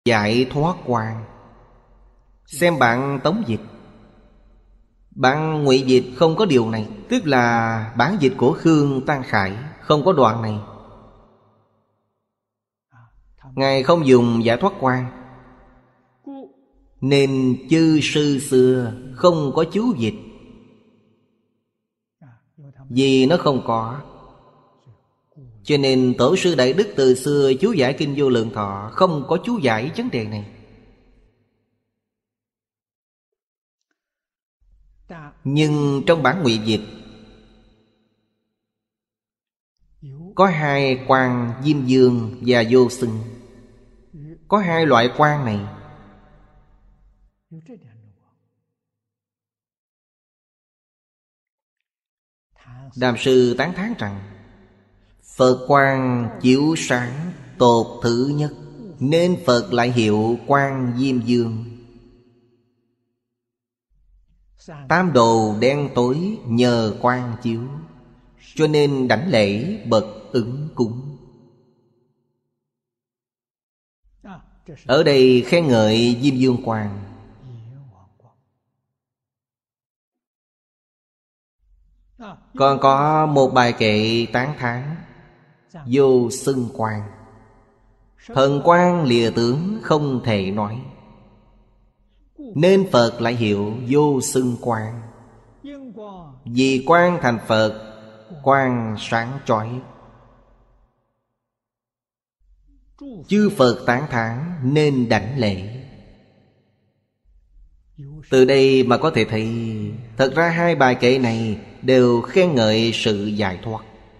Giải thoát quan. Xem bạn tống dịch. Bạn ngụy dịch không có điều này. Tức là bản dịch của Khương Tăng Khải không có đoạn này. Ngài không dùng giải thoát quan, nên chư sư xưa không có chú dịch. Vì nó không có, cho nên tổ sư Đại Đức từ xưa chú giải Kinh Vô Lượng Thọ không có chú giải vấn đề này. Nhưng trong bản ngụy dịch có hai quan Diêm Dương và Vô Xưng. Có hai loại quan này. Đàm sư tán thán rằng Phật quang chiếu sáng tột thứ nhất, nên Phật lại hiệu Quan Diêm Dương. Tam đồ đen tối nhờ quang chiếu, cho nên đảnh lễ bậc ứng cúng. Ở đây khen ngợi Diêm Dương Quang. Còn có một bài kệ tán thán Vô Xưng Quang. Thần quang lìa tướng không thể nói, nên Phật lại hiệu Vô Xưng Quang. Vì quang thành Phật, quang sáng chói. Chư Phật tán thán nên đảnh lễ. Từ đây mà có thể thấy, thật ra hai bài kệ này đều khen ngợi sự giải thoát.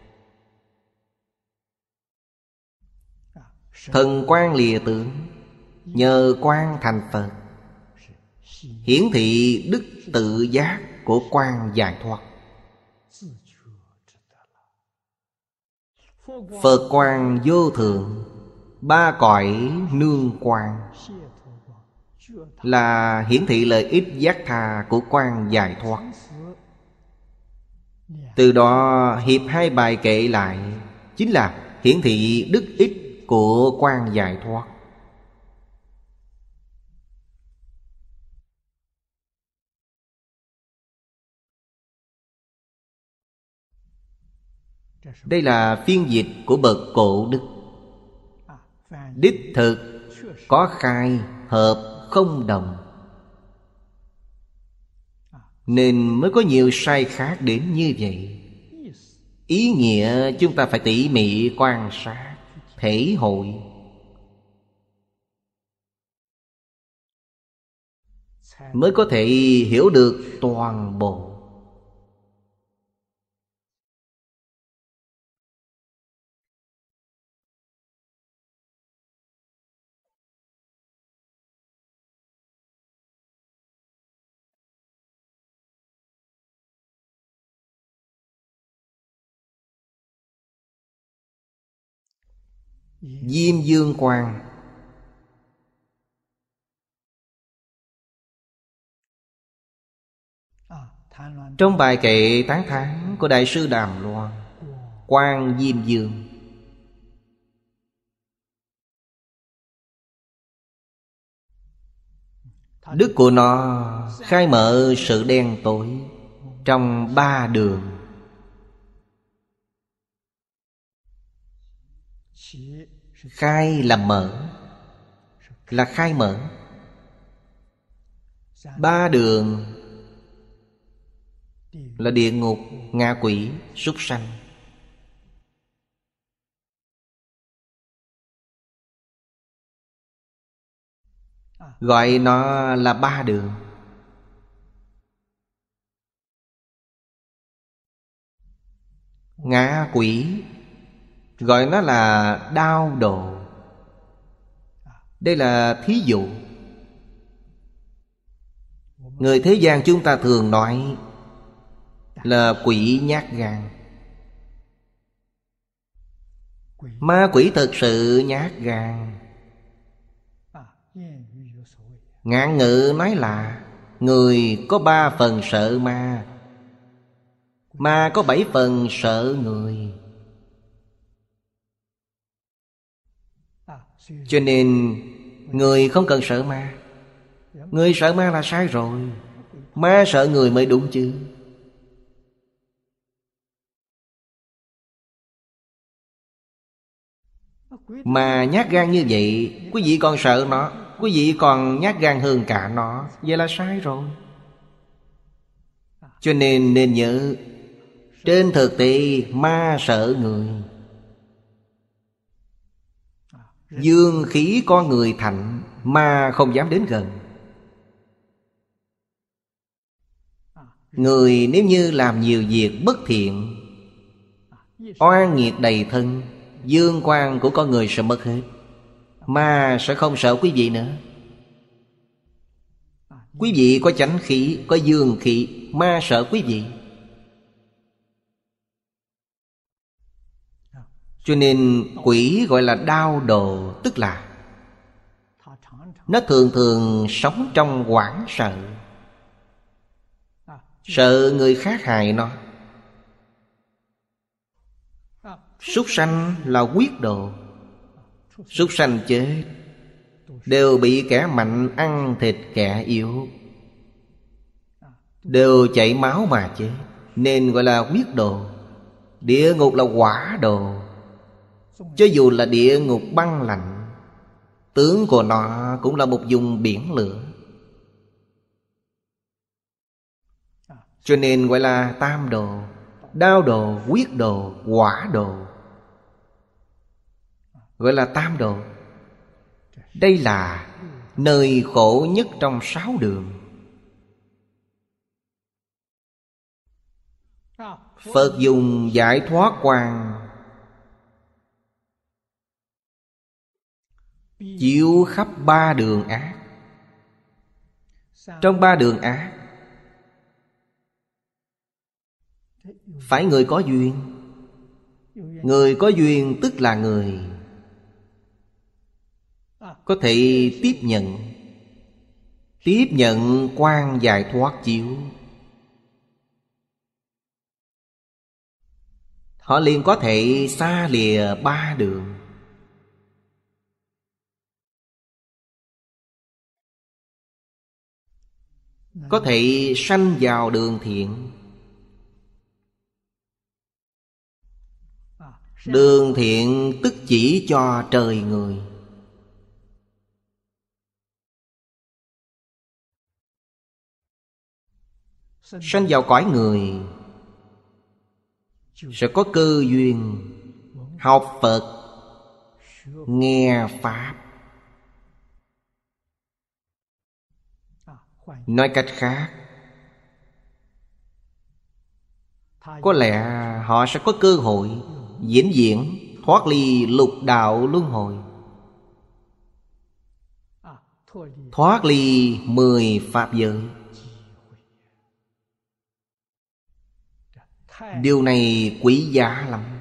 Thần quang lìa tướng, nhờ quang thành Phật, hiển thị đức tự giác của quang giải thoát. Phật quang vô thượng, ba cõi nương quang, là hiển thị lợi ích giác tha của quang giải thoát. Từ đó hiệp hai bài kệ lại, chính là hiển thị đức ích của quang giải thoát. Đây là phiên dịch của bậc cổ đức. Đích thực có khai hợp không đồng, nên mới có nhiều sai khác đến như vậy. Ý nghĩa chúng ta phải tỉ mỉ quan sát, thể hội, mới có thể hiểu được toàn bộ. Diêm Dương Quang. Trong bài kệ tán thán của Đại sư Đàm Loan, Quang Diêm Dương, đức của nó khai mở sự đen tối trong ba đường. Khai là mở, là khai mở. Ba đường là địa ngục, ngạ quỷ, súc sanh. Gọi nó là ba đường. Ngạ quỷ gọi nó là đao độ. Đây là thí dụ. Người thế gian chúng ta thường nói là quỷ nhát gan. Ma quỷ thực sự nhát gan. Ngạn ngữ nói là người có 3 phần sợ ma, ma có 7 phần sợ người. Cho nên Người không cần sợ ma. Người sợ ma là sai rồi. Ma sợ người mới đúng chứ. Mà nhát gan như vậy, quý vị còn sợ nó, quý vị còn nhát gan hơn cả nó, vậy là sai rồi. Cho nên nhớ, trên thực tế ma sợ người. Dương khí con người thạnh, ma không dám đến gần. Người nếu như làm nhiều việc bất thiện, oan nghiệt đầy thân, dương quang của con người sẽ mất hết. Ma sẽ không sợ quý vị nữa. Quý vị có chánh khí, có dương khí, ma sợ quý vị. Cho nên quỷ gọi là đao đồ, tức là nó thường thường sống trong hoảng sợ. Sợ người khác hại nó. Súc sanh là quyết đồ. Súc sanh chết đều bị kẻ mạnh ăn thịt kẻ yếu, đều chảy máu mà chết, nên gọi là quyết đồ. Địa ngục là hỏa đồ. Cho dù là địa ngục băng lạnh, tướng của nó cũng là một vùng biển lửa. Cho nên gọi là tam đồ: đao đồ, quyết đồ, hỏa đồ. Gọi là tam đồ. Đây là nơi khổ nhất trong 6 đường. Phật dùng giải thoát quang chiếu khắp 3 đường ác. Trong 3 đường ác, phải người có duyên. Người có duyên tức là người có thể tiếp nhận quang giải thoát chiếu. Họ liền có thể xa lìa 3 đường. Có thể sanh vào đường thiện. Đường thiện tức chỉ cho trời người. Sanh vào cõi người sẽ có cơ duyên học Phật, nghe Pháp. Nói cách khác, có lẽ họ sẽ có cơ hội vĩnh viễn thoát ly lục đạo luân hồi, thoát ly 10 pháp giới. Điều này quý giá lắm.